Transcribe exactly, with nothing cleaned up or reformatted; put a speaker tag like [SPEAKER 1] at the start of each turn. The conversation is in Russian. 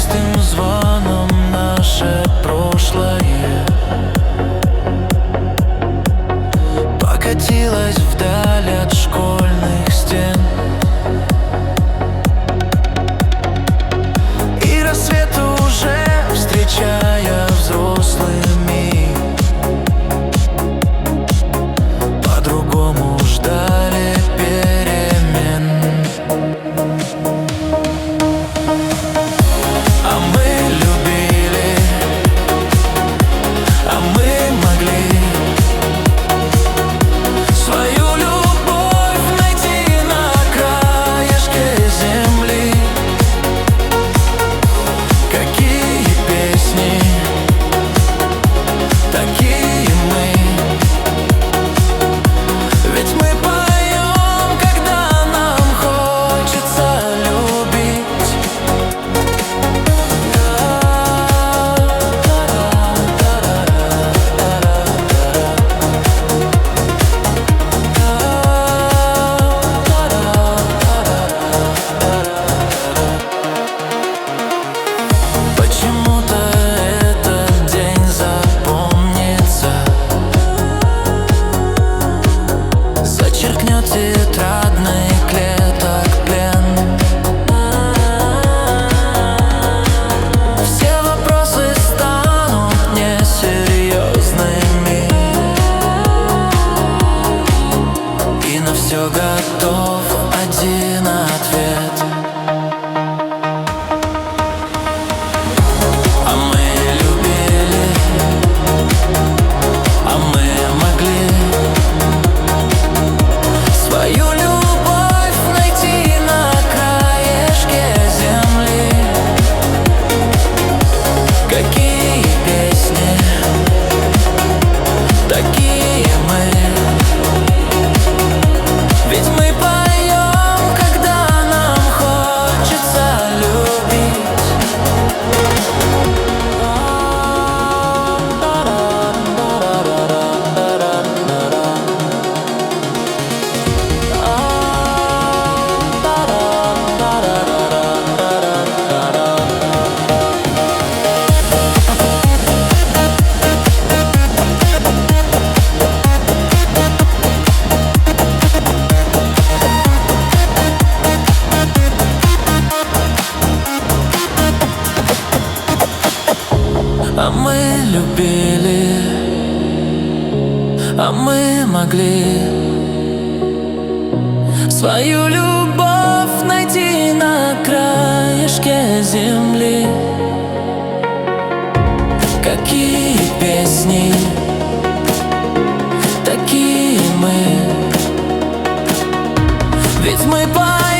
[SPEAKER 1] частым звоном наше прошлое покатилось вдаль от школьных стен. И рассвет уже, встречая взрослыми, по-другому ждали перемен. А мы любили, а мы могли свою любовь найти на краешке земли. Какие песни, такие мы. Ведь мы поем, когда нам хочется любить. Почему-то этот день запомнится, зачеркнет тетрадный клеток плен. Все вопросы станут несерьезными, и на все готов один ответ. А мы любили, а мы могли свою любовь найти на краешке земли. Какие песни, такие мы. Ведь мы поем, когда нам хочется любить. А мы любили, а мы могли свою любовь найти на краешке земли. Какие песни, такие мы. Ведь мы поем.